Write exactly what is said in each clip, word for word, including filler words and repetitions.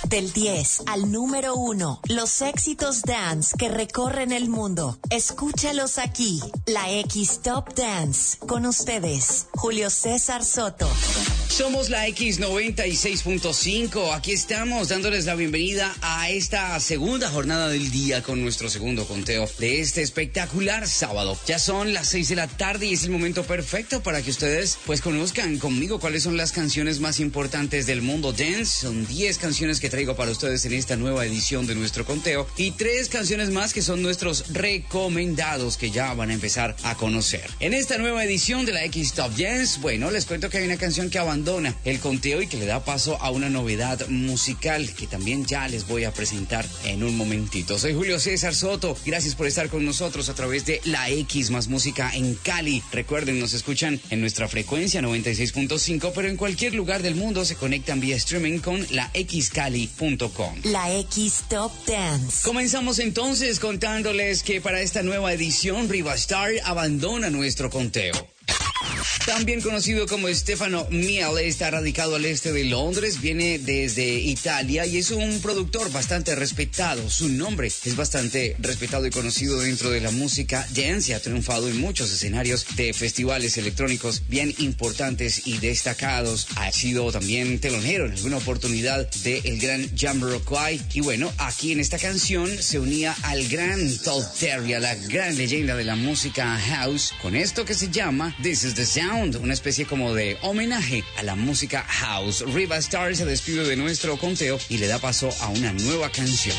Del diez al número uno, los éxitos dance que recorren el mundo. Escúchalos aquí, la X Top Dance. Con ustedes, Julio César Soto. Somos la X noventa y seis punto cinco. Aquí estamos dándoles la bienvenida a esta segunda jornada del día con nuestro segundo conteo de este espectacular sábado. Ya son las seis de la tarde y es el momento perfecto para que ustedes pues conozcan conmigo cuáles son las canciones más importantes del mundo dance. Son diez canciones que traigo para ustedes en esta nueva edición de nuestro conteo y tres canciones más que son nuestros recomendados que ya van a empezar a conocer. En esta nueva edición de la X Top Dance, bueno, les cuento que hay una canción que abandona el conteo y que le da paso a una novedad musical que también ya les voy a presentar en un momentito. Soy Julio César Soto, gracias por estar con nosotros a través de la X más música en Cali. Recuerden, nos escuchan en nuestra frecuencia noventa y seis punto cinco, pero en cualquier lugar del mundo se conectan vía streaming con la x cali punto com. La X Top Dance. Comenzamos entonces contándoles que para esta nueva edición Riva Starr abandona nuestro conteo. También conocido como Stefano Miele, está radicado al este de Londres, viene desde Italia y es un productor bastante respetado. Su nombre es bastante respetado y conocido dentro de la música dance y ha triunfado en muchos escenarios de festivales electrónicos bien importantes y destacados. Ha sido también telonero en alguna oportunidad del gran Jamiroquai y bueno, aquí en esta canción se unía al gran Todd Terry, a la gran leyenda de la música house, con esto que se llama This is the Sound, una especie como de homenaje a la música house. Riva Starr se despide de nuestro conteo y le da paso a una nueva canción.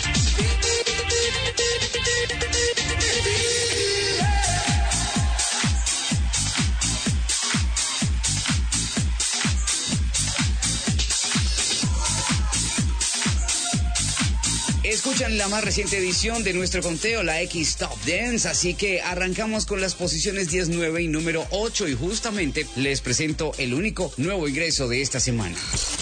Escuchan la más reciente edición de nuestro conteo, la X Top Dance, así que arrancamos con las posiciones diez, nueve y número ocho y justamente les presento el único nuevo ingreso de esta semana.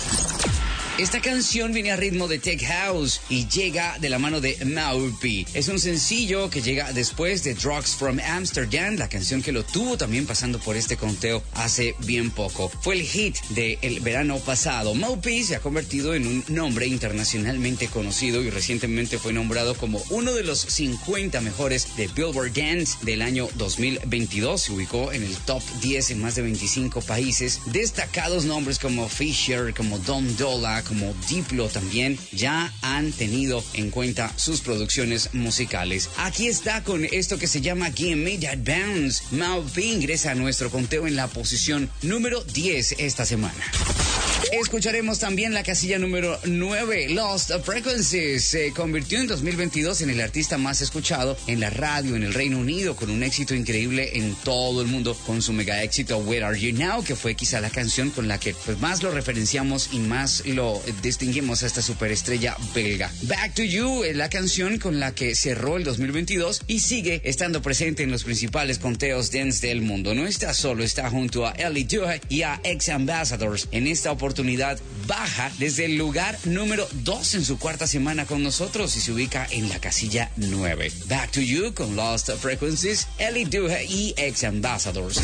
Esta canción viene a ritmo de Tech House y llega de la mano de Maupi. Es un sencillo que llega después de Drugs from Amsterdam, la canción que lo tuvo también pasando por este conteo hace bien poco. Fue el hit del verano pasado. Maupi se ha convertido en un nombre internacionalmente conocido y recientemente fue nombrado como uno de los cincuenta mejores de Billboard Dance del año dos mil veintidós. Se ubicó en el top diez en más de veinticinco países. Destacados nombres como Fisher, como Dom Dolla, como Diplo también ya han tenido en cuenta sus producciones musicales. Aquí está con esto que se llama Give Me That Bounce. Maupi ingresa a nuestro conteo en la posición número diez esta semana. Escucharemos también la casilla número nueve, Lost Frequencies. Se convirtió en dos mil veintidós en el artista más escuchado en la radio en el Reino Unido, con un éxito increíble en todo el mundo, con su mega éxito Where Are You Now, que fue quizá la canción con la que pues, más lo referenciamos y más lo distinguimos a esta superestrella belga. Back to You es la canción con la que cerró el dos mil veintidós y sigue estando presente en los principales conteos dance del mundo. No está solo, está junto a Ellie Dewey y a Ex Ambassadors. En esta oportunidad baja desde el lugar número dos en su cuarta semana con nosotros y se ubica en la casilla nueve. Back to You con Lost Frequencies, Ellie Dewey y Ex Ambassadors.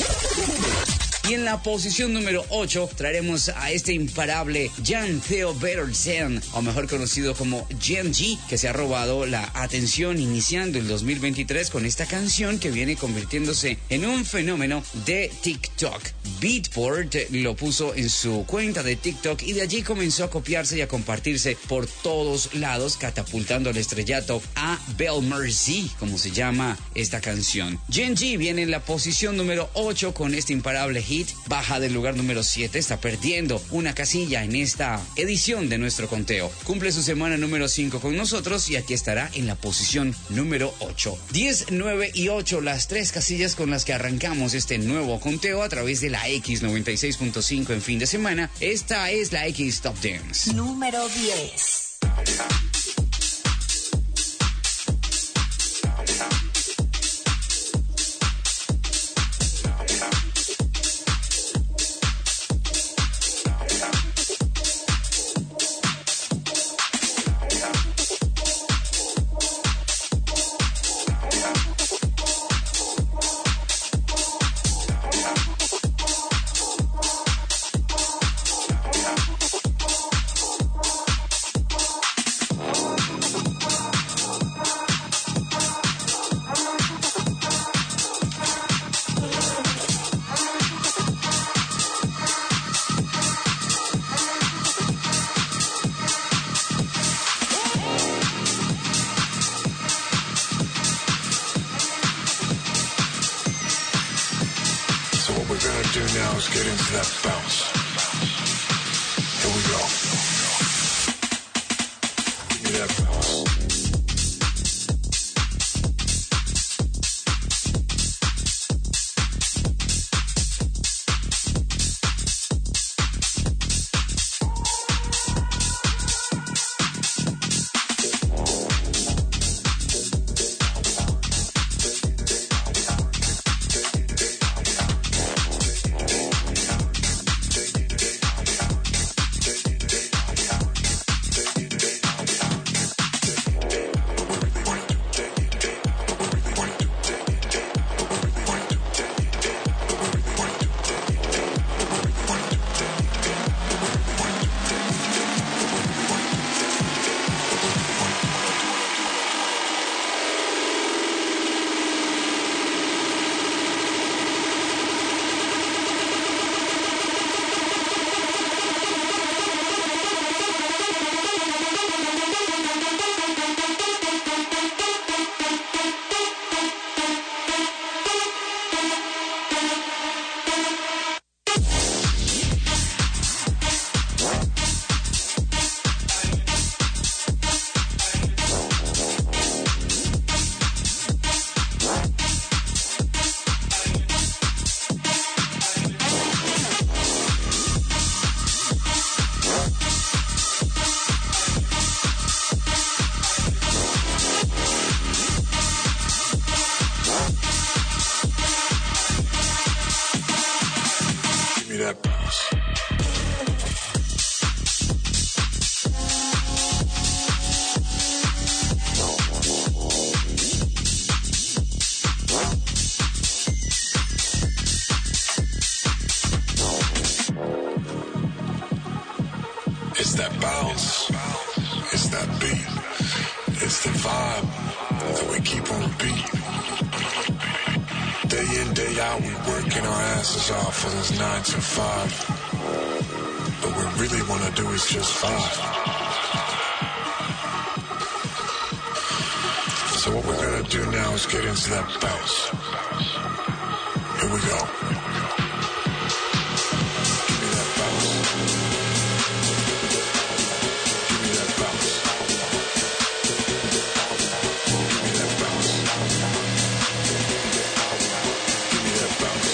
Y en la posición número ocho traeremos a este imparable Jan Theo Pedersen, o mejor conocido como Gen G, que se ha robado la atención iniciando el dos mil veintitrés con esta canción que viene convirtiéndose en un fenómeno de TikTok. Beatport lo puso en su cuenta de TikTok y de allí comenzó a copiarse y a compartirse por todos lados, catapultando al estrellato a Belle Mercy, como se llama esta canción. Gen G viene en la posición número ocho con este imparable hit. Baja del lugar número siete, está perdiendo una casilla en esta edición de nuestro conteo. Cumple su semana número cinco con nosotros y aquí estará en la posición número ocho. diez, nueve y ocho, las tres casillas con las que arrancamos este nuevo conteo a través de la X noventa y seis punto cinco en fin de semana. Esta es la X Top Dance. Número diez. do now is get into that bounce. Here we go. Give me that bounce. Get into that bounce. Here we go. Give me that bounce. Give me that bounce. Give me that bounce. Give me that bounce.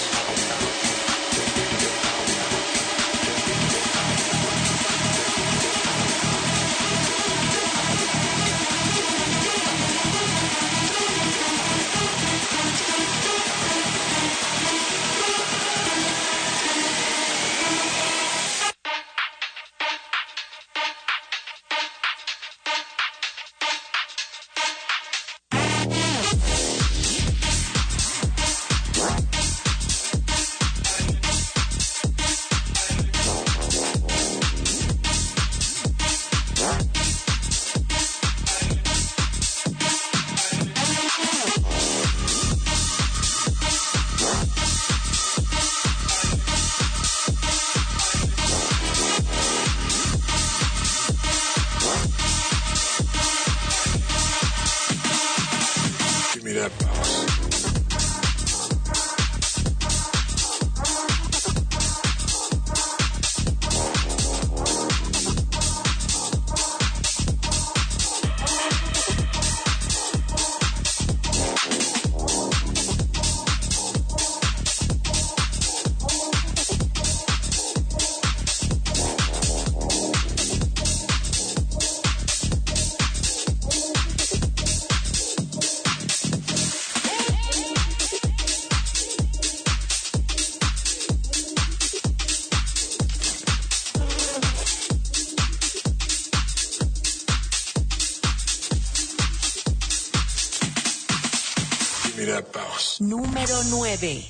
Número nueve.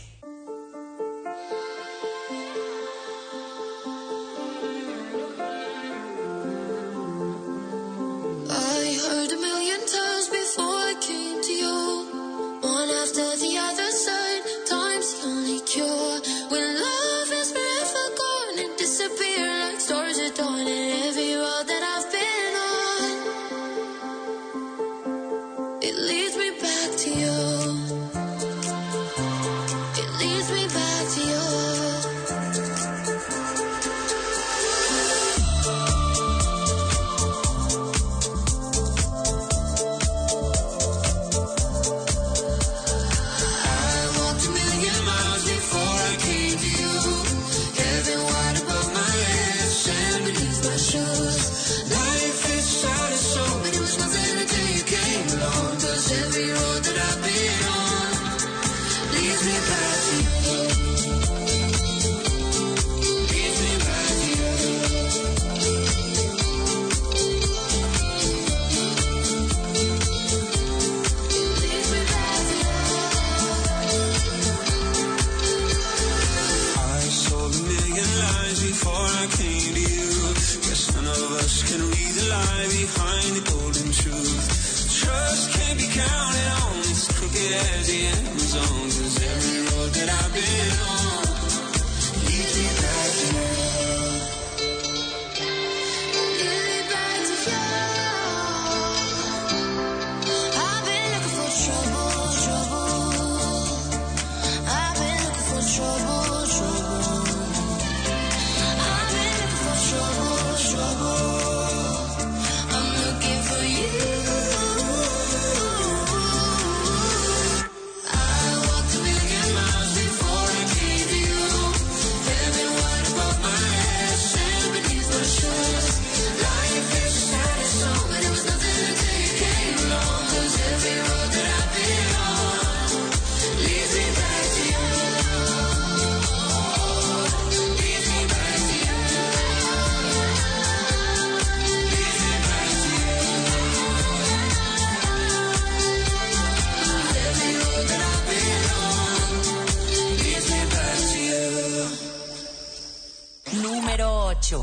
It leads me back to you. It lie behind the golden truth. Trust can't be counted on, it's crooked as the Amazon. 'Cause every road that I've been on leads me back to you. Lead me back to you. I've been looking for trouble, trouble. I've been looking for trouble, trouble. I've been looking for trouble, trouble. I'm looking for you. Número ocho.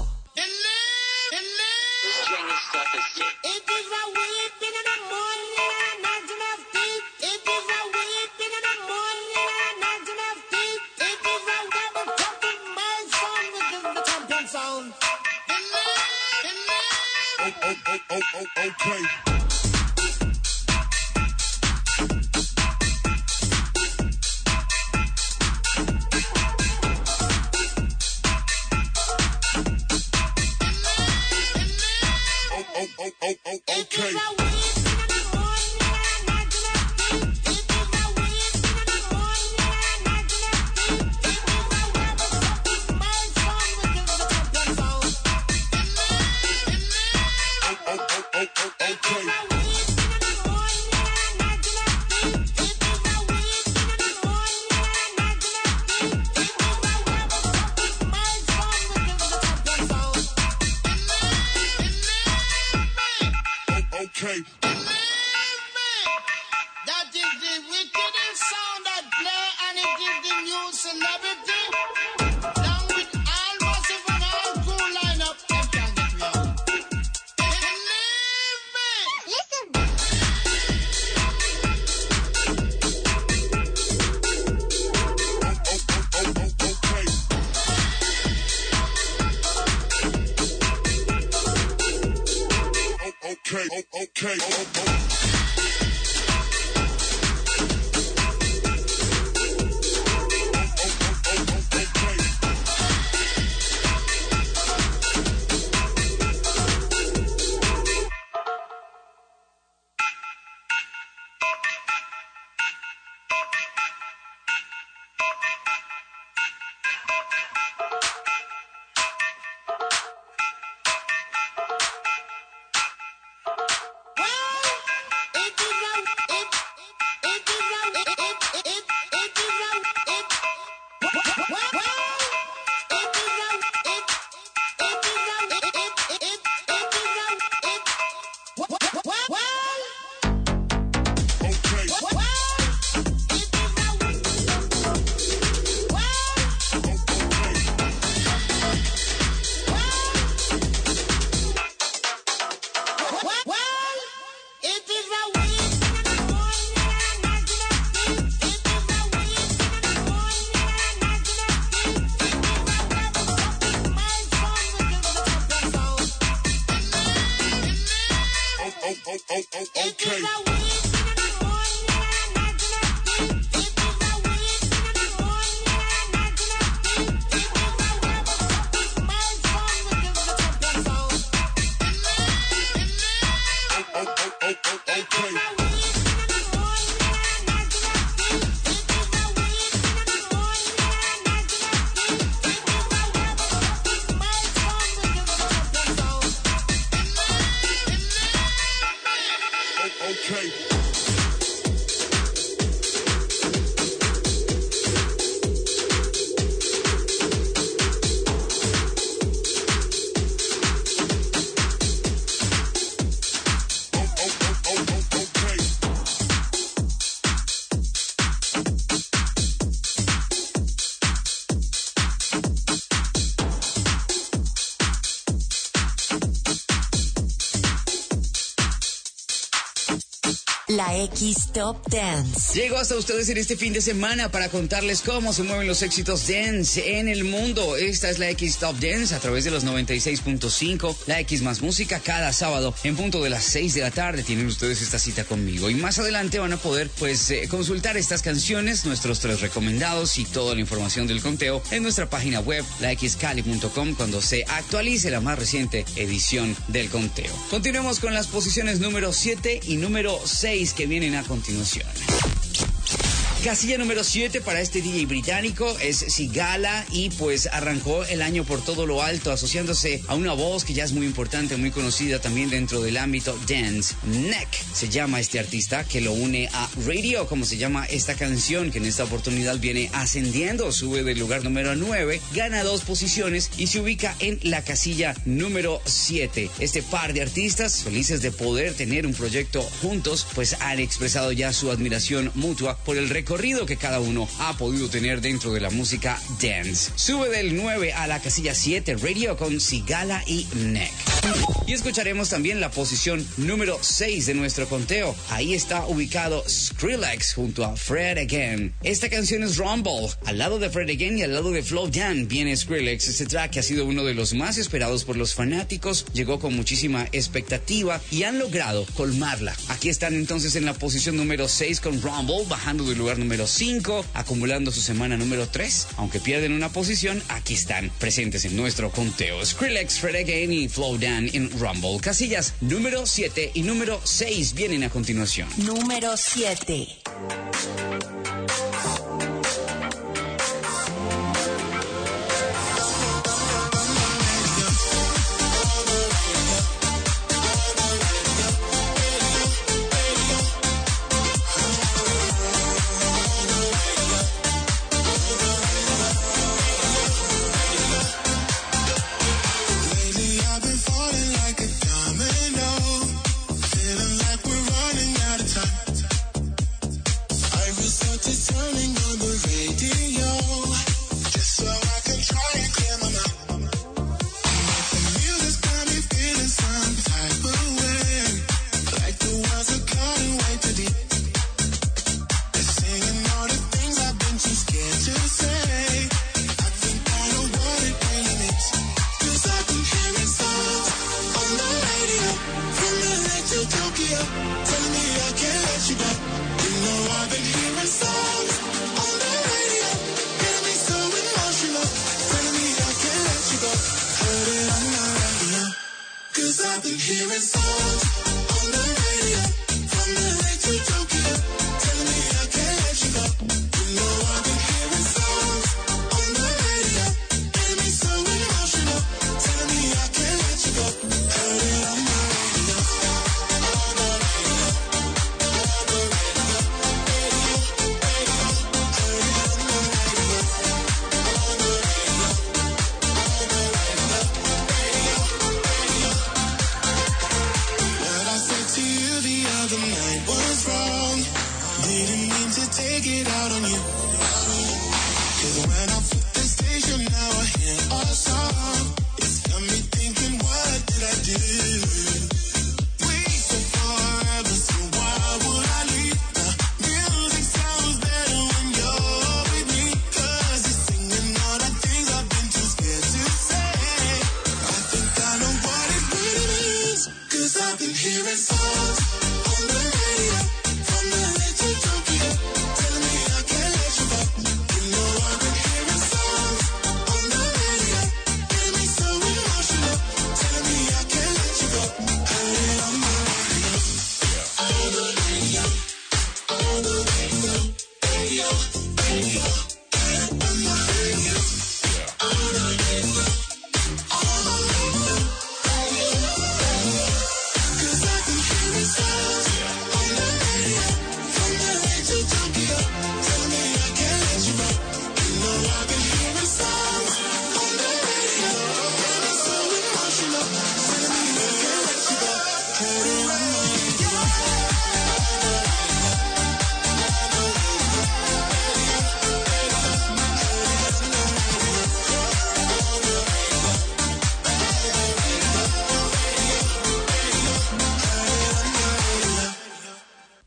La X Top Dance. Llego hasta ustedes en este fin de semana para contarles cómo se mueven los éxitos dance en el mundo. Esta es la X Top Dance a través de los noventa y seis punto cinco, la X más música, cada sábado en punto de las seis de la tarde. Tienen ustedes esta cita conmigo y más adelante van a poder pues eh, consultar estas canciones, nuestros tres recomendados y toda la información del conteo en nuestra página web, la x cali punto com, cuando se actualice la más reciente edición del conteo. Continuemos con las posiciones número siete y número seis que vienen a continuación. Casilla número siete para este D J británico es Sigala y pues arrancó el año por todo lo alto asociándose a una voz que ya es muy importante, muy conocida también dentro del ámbito dance. Neck se llama este artista que lo une a Radio, como se llama esta canción que en esta oportunidad viene ascendiendo, sube del lugar número nueve, gana dos posiciones y se ubica en la casilla número siete. Este par de artistas, felices de poder tener un proyecto juntos, pues han expresado ya su admiración mutua por el recorrido que cada uno ha podido tener dentro de la música dance. Sube del nueve a la casilla siete, Radio con Sigala y Neck. Y escucharemos también la posición número seis de nuestro conteo. Ahí está ubicado Skrillex junto a Fred Again. Esta canción es Rumble. Al lado de Fred Again y al lado de Flow Dan viene Skrillex. Este track que ha sido uno de los más esperados por los fanáticos. Llegó con muchísima expectativa y han logrado colmarla. Aquí están entonces en la posición número seis con Rumble, bajando del lugar número cinco, acumulando su semana número tres. Aunque pierden una posición, aquí están presentes en nuestro conteo. Skrillex, Fred Again y Flow Dan en Rumble. Casillas número siete y número seis vienen a continuación. Número siete.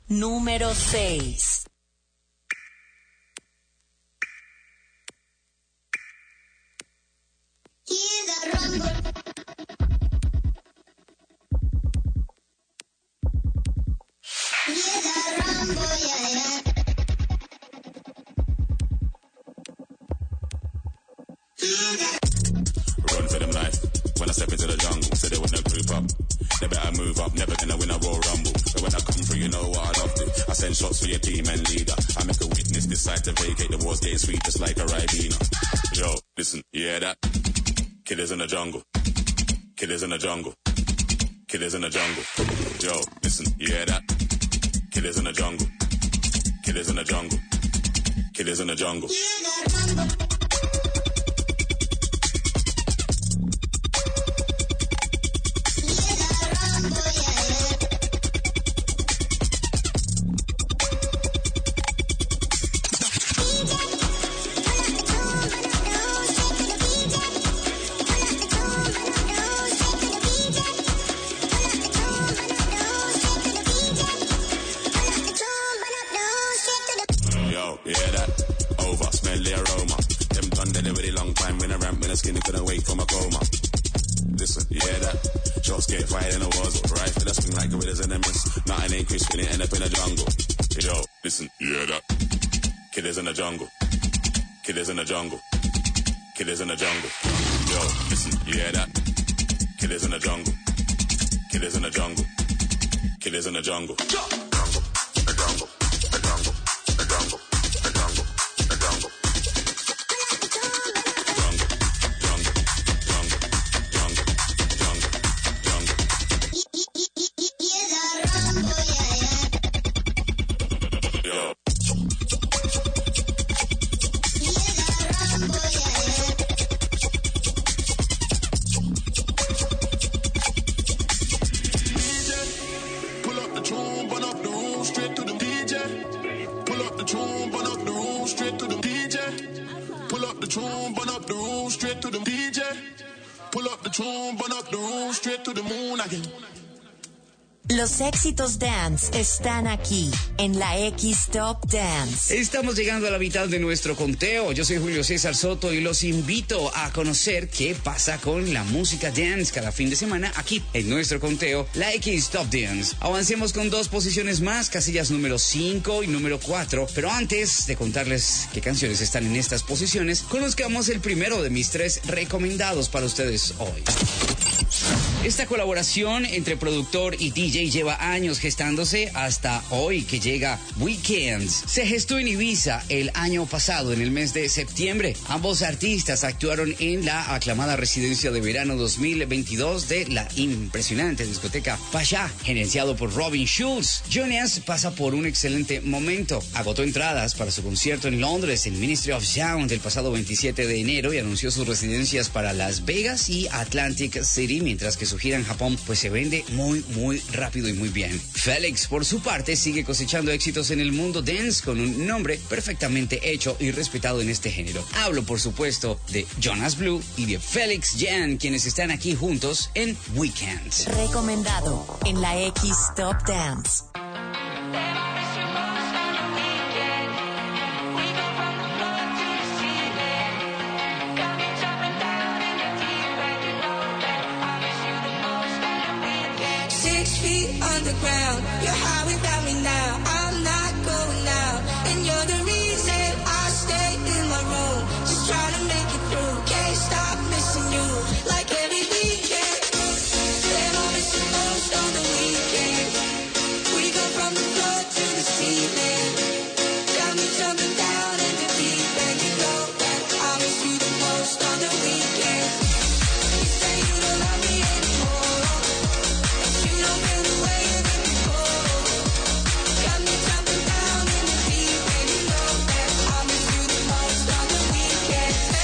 Número seis. Hear the rumble. Hear the rumble, yeah, yeah. Run for them life. When I step into the jungle, so they wanna group up. They better move up, never gonna win a Royal Rumble. But when I come through, you know what I love to. I send shots for your team and leader. I make a witness decide to vacate. The war's getting sweet just like a Ribena. Yo, listen, you hear that? Killers in the jungle. Killers in the jungle. Killers in the jungle. Yo, listen, you hear that? Killers in the jungle. Killers in the jungle. Killers in the jungle. Hear the rumble. Skinny couldn't wake from a coma. Listen, you hear that? Shots get fired in the wars. Rifle that swing like gorillas in the mist. Nothing ain't crisp, and it end up in the jungle. Yo, listen, you hear that? Killers in the jungle. Killers in the jungle. Killers in the jungle. Yo, listen, you hear that? Killers in the jungle. Killers in the jungle. Killers in the jungle. Jungle, the jungle, the jungle, the jungle, the jungle, the jungle. Los éxitos dance están aquí, en la X Top Dance. Estamos llegando a la mitad de nuestro conteo. Yo soy Julio César Soto y los invito a conocer qué pasa con la música dance cada fin de semana aquí en nuestro conteo, la X Top Dance. Avancemos con dos posiciones más, casillas número cinco y número cuatro. Pero antes de contarles qué canciones están en estas posiciones, conozcamos el primero de mis tres recomendados para ustedes hoy. Esta colaboración entre productor y D J lleva años gestándose hasta hoy que llega Weekends. Se gestó en Ibiza el año pasado, en el mes de septiembre. Ambos artistas actuaron en la aclamada residencia de verano dos mil veintidós de la impresionante discoteca Pasha, gerenciado por Robin Schulz. Jonas pasa por un excelente momento. Agotó entradas para su concierto en Londres, en Ministry of Sound, el pasado veintisiete de enero, y anunció sus residencias para Las Vegas y Atlantic City, mientras que su gira en Japón pues se vende muy muy rápido y muy bien. Félix, por su parte, sigue cosechando éxitos en el mundo dance con un nombre perfectamente hecho y respetado en este género. Hablo, por supuesto, de Jonas Blue y de Felix Jan, quienes están aquí juntos en Weekends. Recomendado en la X Top Dance. Underground, you're high without me now. I'm not going out, and you're the reason I stay in my room. Just trying to make it through. Can't stop missing you, like every weekend. Damn, I miss you most on the weekend. We go from the floor to the ceiling. Got me jumping down in the deep end. You know that I miss you the most on the weekend. You say you don't love me anymore. You don't feel the way you did before. Got me jumping down in the deep end. You know that I miss you the most on the weekend.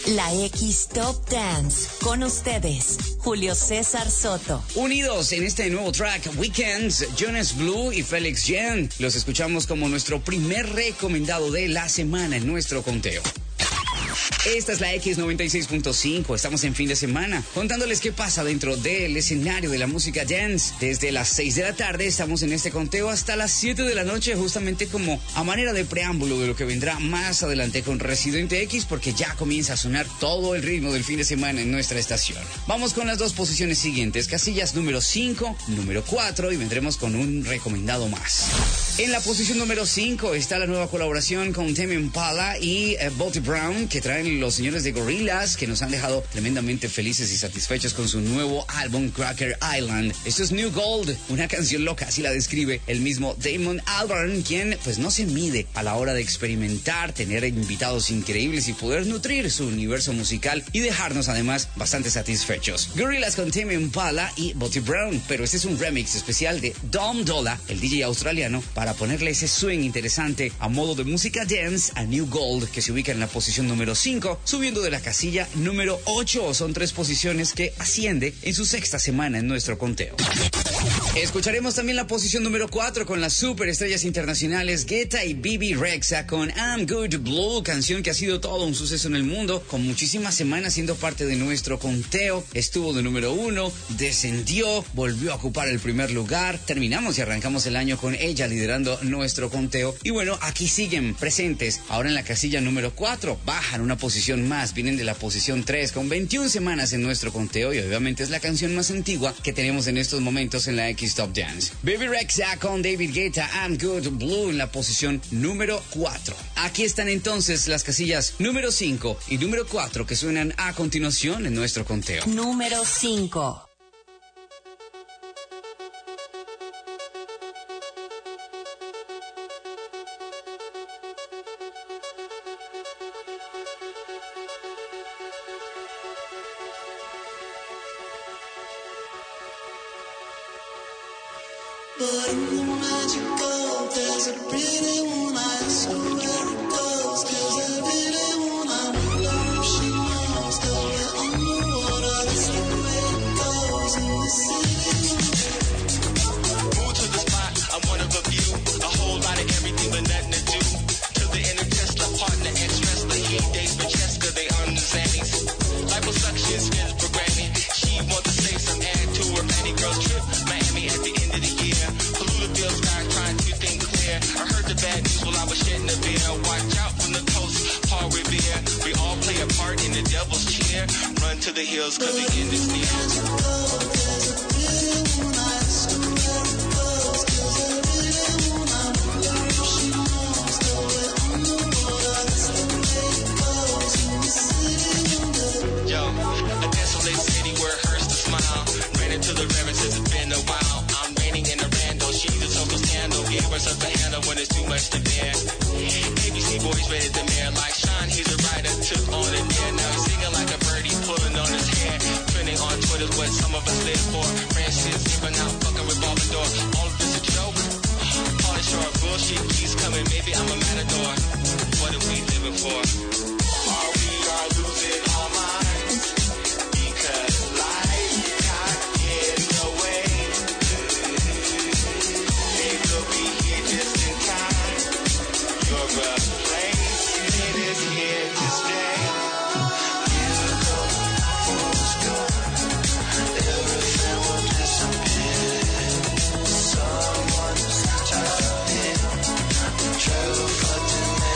la X Top Dance. Con ustedes, Julio César Soto. Unidos en este nuevo track, Weekends, Jonas Blue y Felix Jen. Los escuchamos como nuestro primer recomendado de la semana en nuestro conteo. Esta es la X noventa y seis punto cinco, estamos en fin de semana, contándoles qué pasa dentro del escenario de la música dance. Desde las seis de la tarde estamos en este conteo hasta las siete de la noche, justamente como a manera de preámbulo de lo que vendrá más adelante con Residente X, porque ya comienza a sonar todo el ritmo del fin de semana en nuestra estación. Vamos con las dos posiciones siguientes, casillas número cinco, número cuatro, y vendremos con un recomendado más. En la posición número cinco está la nueva colaboración con Tame Impala y uh, Bobby Brown, que traen los señores de Gorillaz, que nos han dejado tremendamente felices y satisfechos con su nuevo álbum Cracker Island. Esto es New Gold, una canción loca, así la describe el mismo Damon Albarn, quien pues no se mide a la hora de experimentar, tener invitados increíbles y poder nutrir su universo musical y dejarnos además bastante satisfechos. Gorillaz con Tame Impala y Bobby Brown, pero este es un remix especial de Dom Dolla, el D J australiano, para ponerle ese swing interesante a modo de música dance a New Gold, que se ubica en la posición número cinco, subiendo de la casilla número ocho. Son tres posiciones que asciende en su sexta semana en nuestro conteo. Escucharemos también la posición número cuatro con las superestrellas internacionales Guetta y B B Rexha con I'm Good Blue, canción que ha sido todo un suceso en el mundo, con muchísimas semanas siendo parte de nuestro conteo. Estuvo de número uno, descendió, volvió a ocupar el primer lugar, terminamos y arrancamos el año con ella liderando nuestro conteo. Y bueno, aquí siguen presentes, ahora en la casilla número cuatro, bajan una posición más, vienen de la posición tres con veintiuna semanas en nuestro conteo y obviamente es la canción más antigua que tenemos en estos momentos en la X Top Dance. Baby Rexha con David Guetta, I'm Good Blue en la posición número cuatro. Aquí están entonces las casillas número cinco y número cuatro que suenan a continuación en nuestro conteo. Número cinco. But in the magical, there's a pretty moon. I ask her where it goes, 'cause I really wanna wonder if she knows that we're underwater. That's the way it goes in the city. Move to the spot, I'm one of a few. A whole lot of everything but nothing to do. To the inner Tesla, partner, ex-wrestler. He dates Francesca, they earn the zannies. Liposuction, skins for granny. She wants to save some add to her fanny girls trip. Miami at the end of the year. Polluted sky trying to think clear. I heard the bad news while I was shedding a beer. Watch out from the coast, Paul Revere. We all play a part in the devil's cheer. Run to the hills 'cause the end is near. Yo, a desolate city where it hurts to smile. Ran into the river since it's been a while. I'm raining in a rando, she's a total scandal. Gave herself a handle when it's too much to bear. A B C boys ready to mare like Sean, he's a writer, took on a dare. Now he's singing like a birdie, pulling on his hair. Trending on Twitter's what some of us live for. Francis giving out, fucking revolving door. All of this a joke. All this short bullshit keeps coming, maybe I'm a matador. What are we living for? Are we all losing our minds? Because life got in the way. They will be here just in time. You're a place, it is here to stay. You go, fools go. Everything will disappear. Someone's jumped in. True, but to me.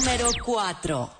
Número cuatro.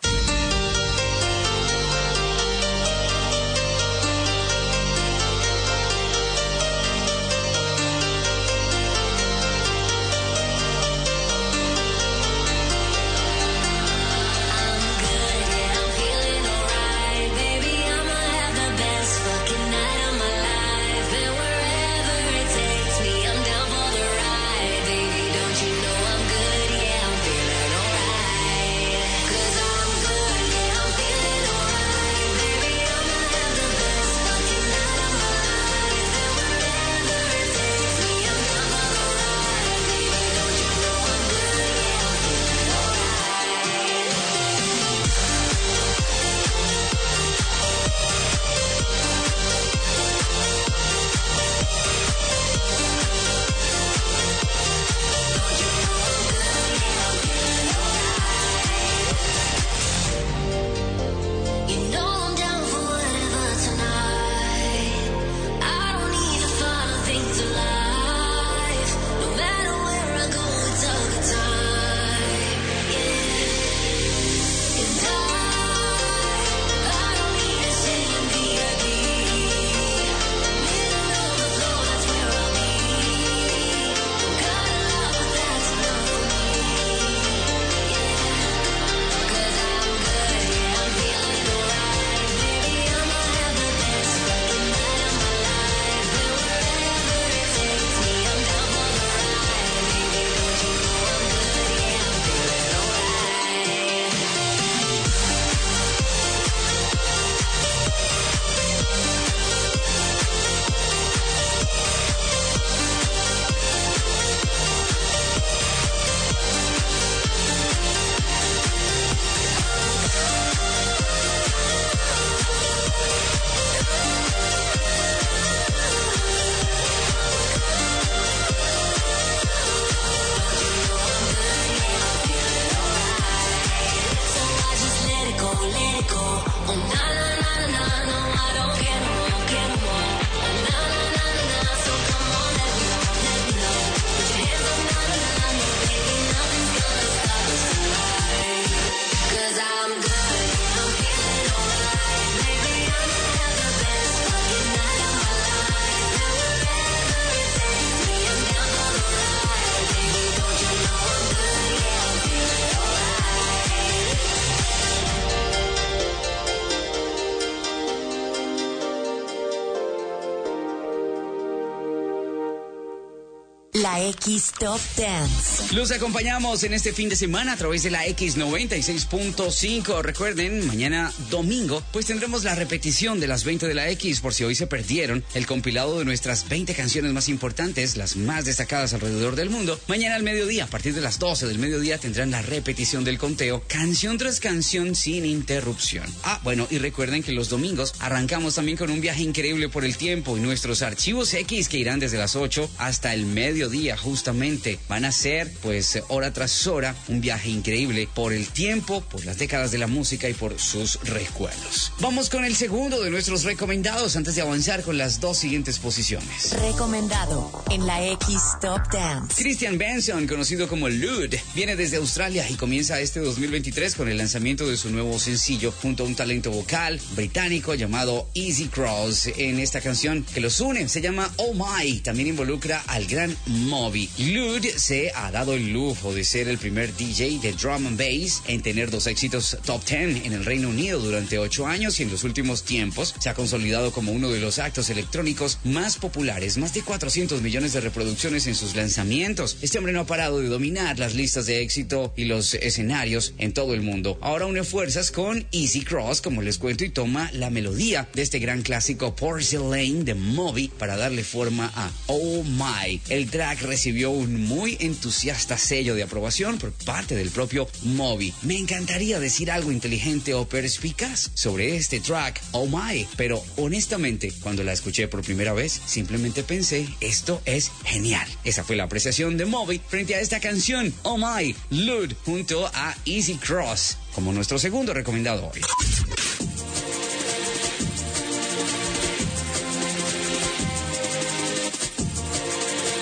La X Top Dance. Los acompañamos en este fin de semana a través de la X noventa y seis punto cinco. Recuerden, mañana domingo, pues tendremos la repetición de las veinte de la X, por si hoy se perdieron el compilado de nuestras veinte canciones más importantes, las más destacadas alrededor del mundo. Mañana al mediodía, a partir de las doce del mediodía, tendrán la repetición del conteo, canción tras canción sin interrupción. Ah, bueno, y recuerden que los domingos arrancamos también con un viaje increíble por el tiempo y nuestros archivos X que irán desde las ocho hasta el mediodía. Justamente van a ser, pues, hora tras hora, un viaje increíble por el tiempo, por las décadas de la música y por sus recuerdos. Vamos con el segundo de nuestros recomendados antes de avanzar con las dos siguientes posiciones. Recomendado en la X Top Dance. Christian Benson, conocido como Lud, viene desde Australia y comienza este dos mil veintitrés con el lanzamiento de su nuevo sencillo junto a un talento vocal británico llamado Easy Cross. En esta canción que los une se llama Oh My, también involucra al gran Moby. Lud se ha dado el lujo de ser el primer D J de drum and bass en tener dos éxitos top diez en el Reino Unido durante ocho años y en los últimos tiempos se ha consolidado como uno de los actos electrónicos más populares, más de cuatrocientos millones de reproducciones en sus lanzamientos. Este hombre no ha parado de dominar las listas de éxito y los escenarios en todo el mundo. Ahora une fuerzas con Easy Cross, como les cuento, y toma la melodía de este gran clásico Porcelain de Moby para darle forma a Oh My. El track recibió un muy entusiasta sello de aprobación por parte del propio Moby. Me encantaría decir algo inteligente o perspicaz sobre este track, Oh My, pero honestamente, cuando la escuché por primera vez, simplemente pensé, esto es genial. Esa fue la apreciación de Moby frente a esta canción, Oh My, Lud, junto a Easy Cross, como nuestro segundo recomendado hoy.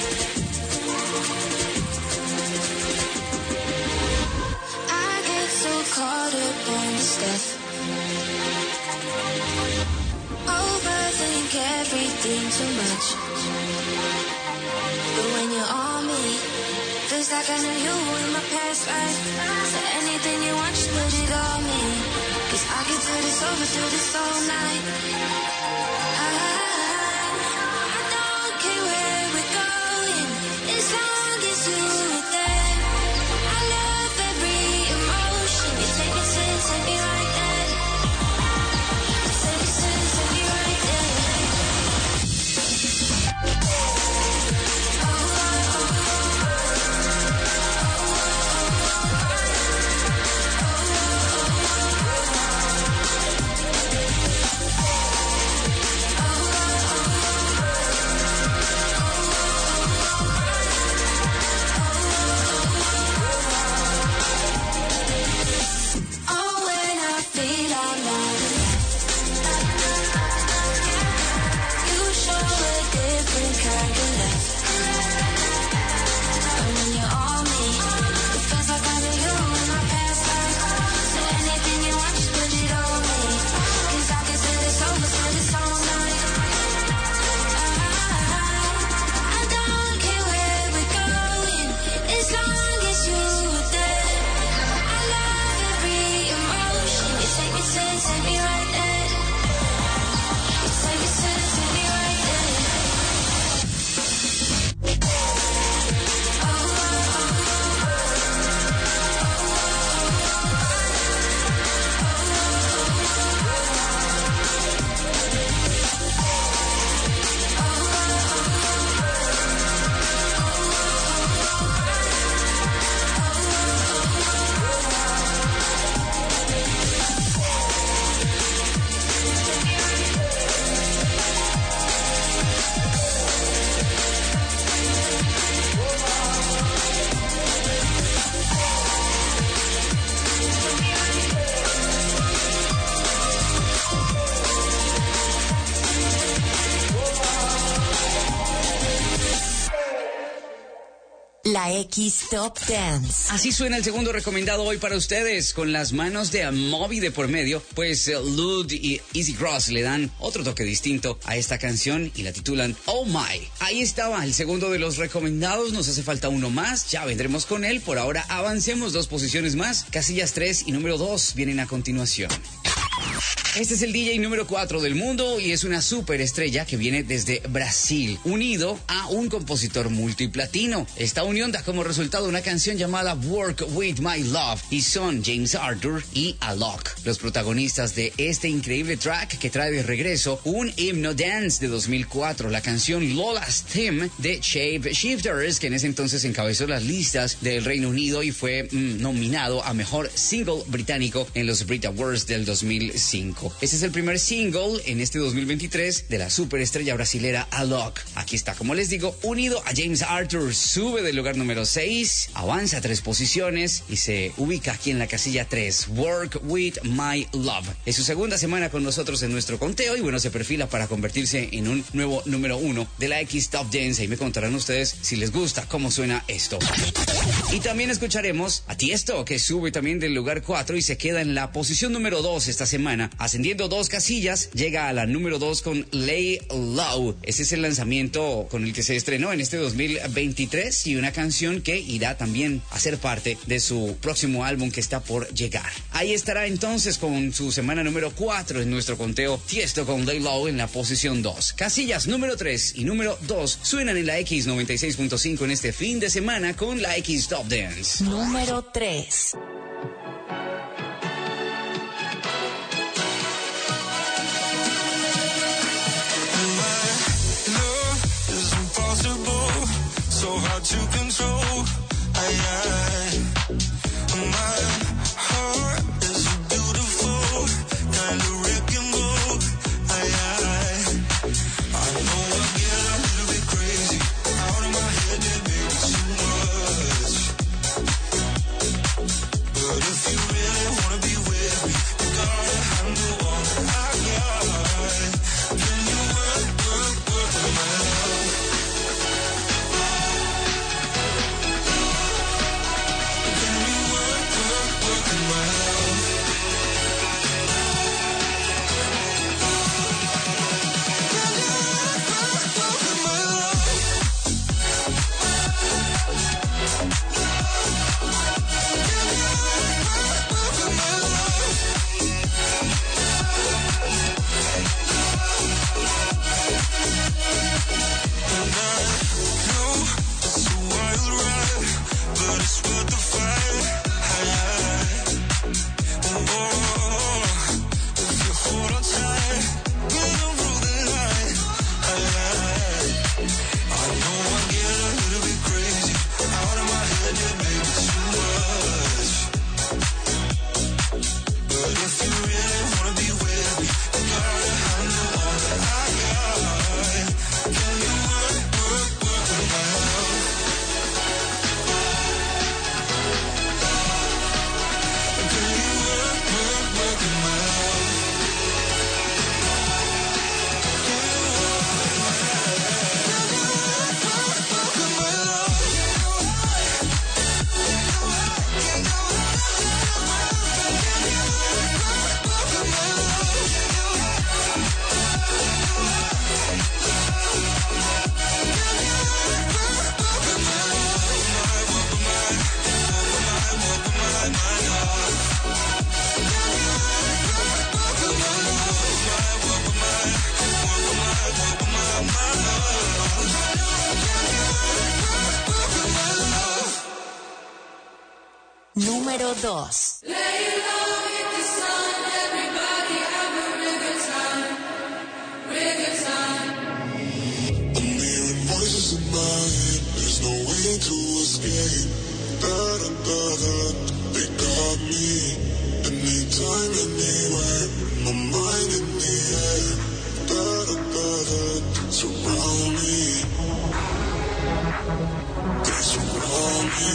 I get so like everything too much. But when you're on me, feels like I knew you in my past life. So anything you want, just put it on me. Cause I can do this over, do this all night. I, I don't care where we're going, as long as you're there. I love every emotion. You take me to, take me right there. Take me to, take me right there. La X Top Dance. Así suena el segundo recomendado hoy para ustedes, con las manos de Moby de por medio, pues uh, Lud y Easy Cross le dan otro toque distinto a esta canción y la titulan Oh My. Ahí estaba el segundo de los recomendados, nos hace falta uno más, ya vendremos con él, por ahora avancemos dos posiciones más, casillas tres y número dos vienen a continuación. Este es el D J número cuatro del mundo y es una superestrella que viene desde Brasil, unido a un compositor multiplatino. Esta unión da como resultado una canción llamada Work With My Love y son James Arthur y Alok, los protagonistas de este increíble track que trae de regreso un himno dance de dos mil cuatro, la canción Lola's Theme de Shape Shifters, que en ese entonces encabezó las listas del Reino Unido y fue mm, nominado a Mejor Single Británico en los Brit Awards del dos mil cinco. Este es el primer single en este dos mil veintitrés de la superestrella brasilera Alok. Aquí está, como les digo, unido a James Arthur, sube del lugar número seis, avanza tres posiciones y se ubica aquí en la casilla tres, Work With My Love. Es su segunda semana con nosotros en nuestro conteo y bueno, se perfila para convertirse en un nuevo número uno de la X Top Dance y me contarán ustedes si les gusta cómo suena esto. Y también escucharemos a Tiesto, que sube también del lugar cuatro y se queda en la posición número dos esta semana, ascendiendo dos casillas, llega a la número dos con Lay Low. Ese es el lanzamiento con el que se estrenó en este dos mil veintitrés y una canción que irá también a ser parte de su próximo álbum que está por llegar. Ahí estará entonces con su semana número cuatro en nuestro conteo, Tiesto con Lay Low en la posición dos. Casillas número tres y número dos suenan en la X noventa y seis punto cinco en este fin de semana con la X Top Dance. Número tres. So hard to control. I, I, my heart is a beautiful kind of wreck and roll. I, I, I know I get a little bit crazy out of my head, yeah, baby, too much. número dos. Voices in my head, there's no way to escape. Da da da da, they got me. Anytime, anywhere, my mind in the air. Da da da da, surround me. They surround me.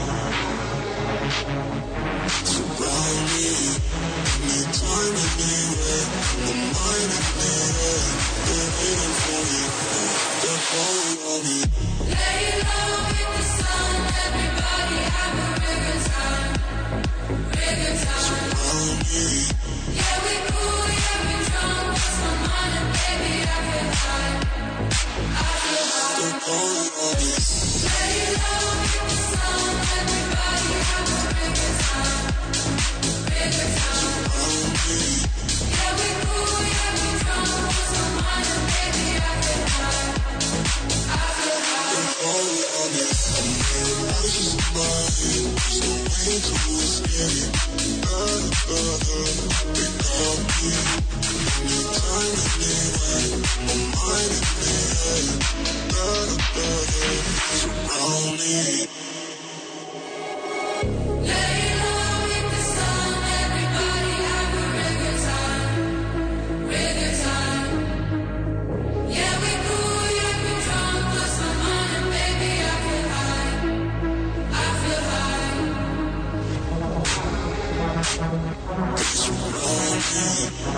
Surround me. Anytime, anywhere, my mind in the air. They're waiting for me. They're calling on me. Lay low with the sun, everybody have a real good time, real good time. Surround me. Yeah, we cool, yeah, we drunk, lost my mind and baby I feel high, I feel high. They're calling on me. Lay low with the sun, everybody have a real good time, real good time. Surround me. Yeah, we cool, yeah, we drunk, lost my mind and baby I feel high, I feel high. They're calling on me. I'm hearing voices in my head. There's no way to escape. Da da da, they got me. Anytime, anywhere, my mind in the air. Da da da, surround me. Lay low with the sun, everybody have a real good time, real good time. Yeah, we cool, yeah, we drunk, lost my mind and baby I feel high, I feel high. They surround me.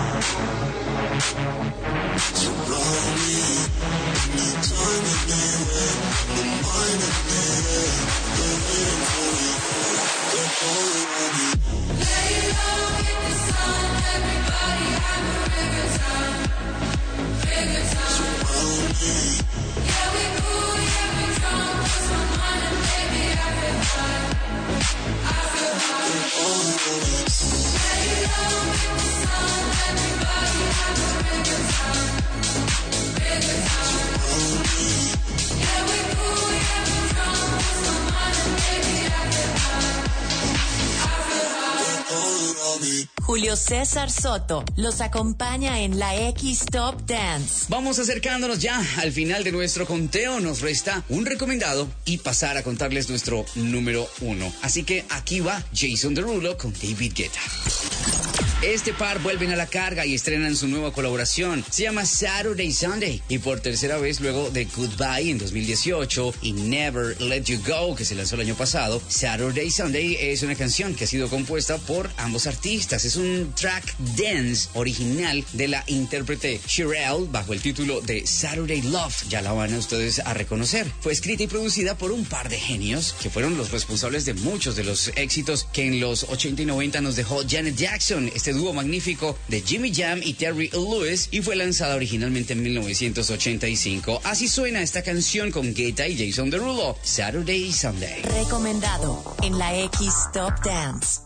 Surround me. Anytime, anywhere, my mind in the air. They're waiting for me. They're calling on me. Lay low with the sun, everybody have a real good time, real good time. Surround me. Yeah, we cool, yeah, we drunk, lost my mind and baby I feel high, I feel high. They're calling on me. Lay low with the sun, everybody have a real good time, real good time. Surround me. Yeah, we cool, yeah, we drunk, lost my mind and baby I feel high, I feel high. They're calling on me. Julio César Soto los acompaña en la X Top Dance. Vamos acercándonos ya al final de nuestro conteo. Nos resta un recomendado y pasar a contarles nuestro número uno. Así que aquí va Jason Derulo con David Guetta. Este par vuelven a la carga y estrenan su nueva colaboración. Se llama Saturday Sunday y por tercera vez luego de Goodbye en dos mil dieciocho y Never Let You Go que se lanzó el año pasado, Saturday Sunday es una canción que ha sido compuesta por ambos artistas. Es un track dance original de la intérprete Cherelle bajo el título de Saturday Love. Ya la van a ustedes a reconocer. Fue escrita y producida por un par de genios que fueron los responsables de muchos de los éxitos que en los ochenta y noventa nos dejó Janet Jackson. Este dúo magnífico de Jimmy Jam y Terry Lewis y fue lanzada originalmente en mil novecientos ochenta y cinco. Así suena esta canción con Guetta y Jason Derulo, Saturday Sunday. Recomendado en la X Top Dance.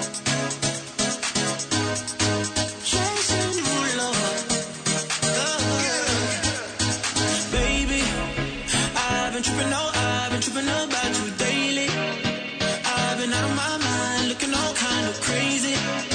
Jason Derulo. Baby, I've been tripping, oh, I've been tripping about you daily. I've been out of my mind, looking all kind of crazy.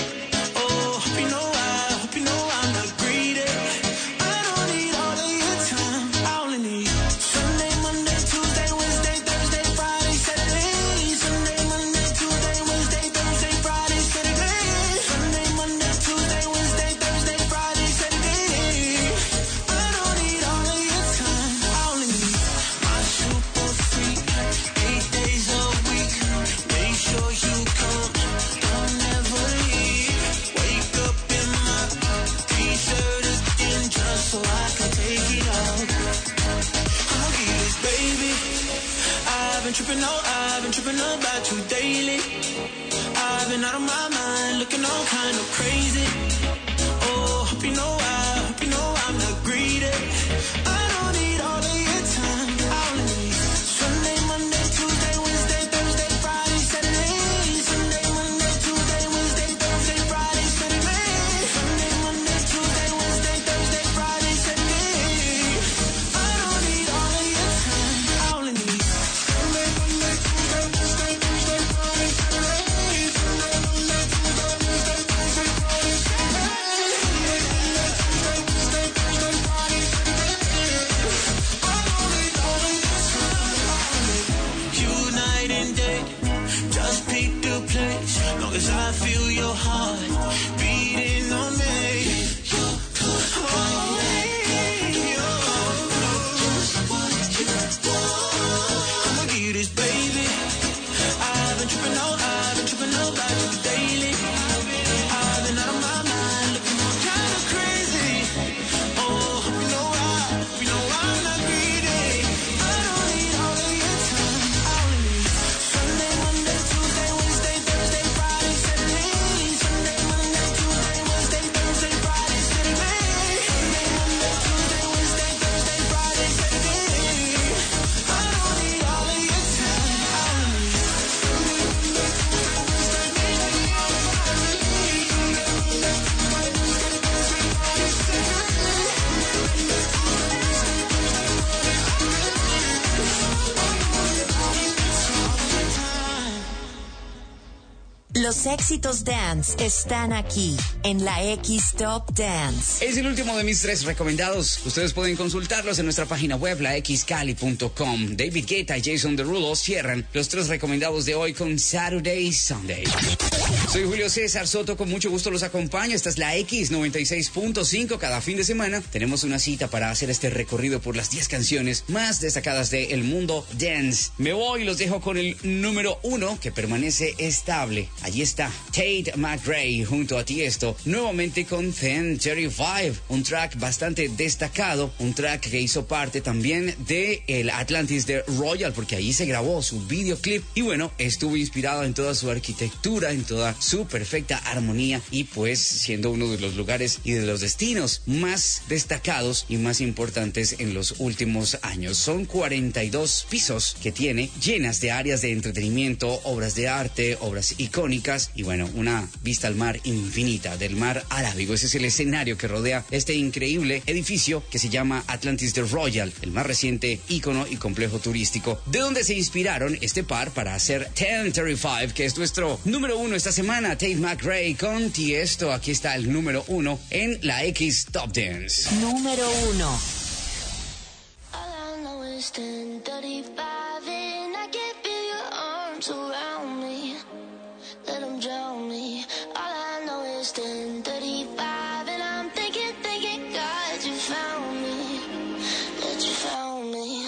Tripping, oh, I've been tripping about you daily. I've been out of my mind, looking all kind of crazy. Oh, hope you know I, hope you know I'm not greedy. I don't need all of your time. I only need Sunday, Monday, Tuesday, Wednesday, Thursday, Friday, Saturday. Sunday, Monday, Tuesday, Wednesday, Thursday, Friday, Saturday. Sunday, Monday, Tuesday, Wednesday, Thursday, Friday, Saturday. I don't need all of your time. I only need Sunday, Monday, Tuesday, Wednesday, Thursday, Friday, Saturday. Los éxitos dance están aquí en la X Top Dance. Es el último de mis tres recomendados. Ustedes pueden consultarlos en nuestra página web, la x cali punto com. David Guetta y Jason Derulo cierran los tres recomendados de hoy con Saturday Sunday. Soy Julio César Soto, con mucho gusto los acompaño. Esta es la X noventa y seis punto cinco. Cada fin de semana tenemos una cita para hacer este recorrido por las diez canciones más destacadas del mundo dance. Me voy y los dejo con el número uno, que permanece estable. Allí está Tate McRae junto a Tiesto, nuevamente con ten thirty-five, un track bastante destacado, un track que hizo parte también de el Atlantis de Royal, porque ahí se grabó su videoclip y bueno, estuvo inspirado en toda su arquitectura, en toda su perfecta armonía y pues siendo uno de los lugares y de los destinos más destacados y más importantes en los últimos años. Son cuarenta y dos pisos que tiene, llenas de áreas de entretenimiento, obras de arte, obras icónicas y bueno, una vista al mar infinita, del mar Arábigo. Ese es el escenario que rodea este increíble edificio que se llama Atlantis de Royal, el más reciente ícono y complejo turístico, de donde se inspiraron este par para hacer ten thirty-five, que es nuestro número uno esta semana. Tate McRae con Tiesto. Aquí está el número uno en la X Top Dance. Número uno. All I know is ten thirty-five and I can feel your arms around me. Let them drown me. All I know is ten thirty-five and I'm thinking, thinking, God, you found me. That you found me.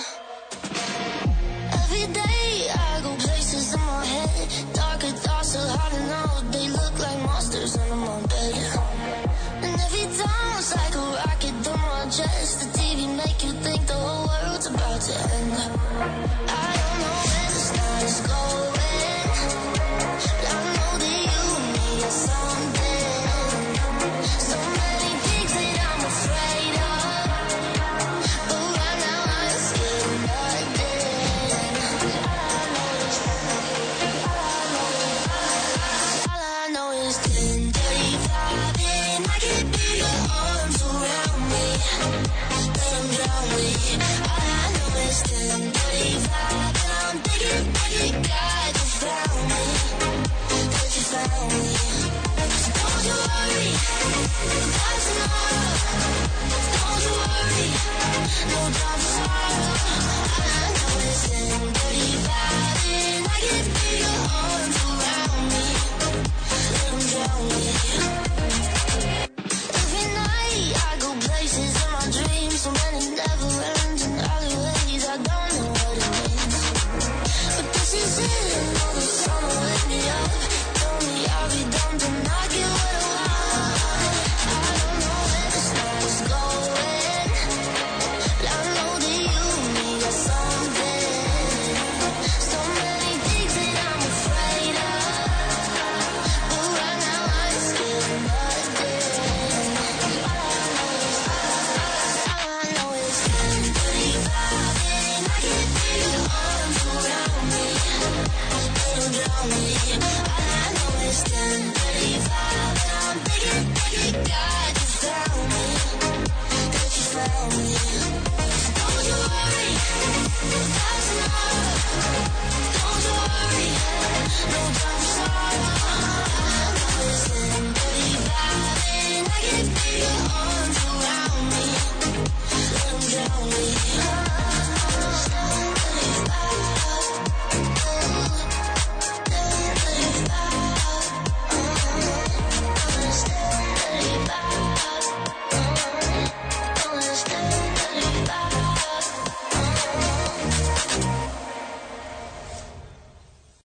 Every day I go places in my head. Darker thoughts are hard to know. They look like monsters under my bed. And every time it's like a rocket through my chest. The T V make you think the whole world's about to end. I don't know when the stars going, but I know that you need something. So many things that I'm afraid of, but right now I'm scared of nothing. All I know is ten thirty-five and I can feel your arms around me. Let them drown me. All I know is ten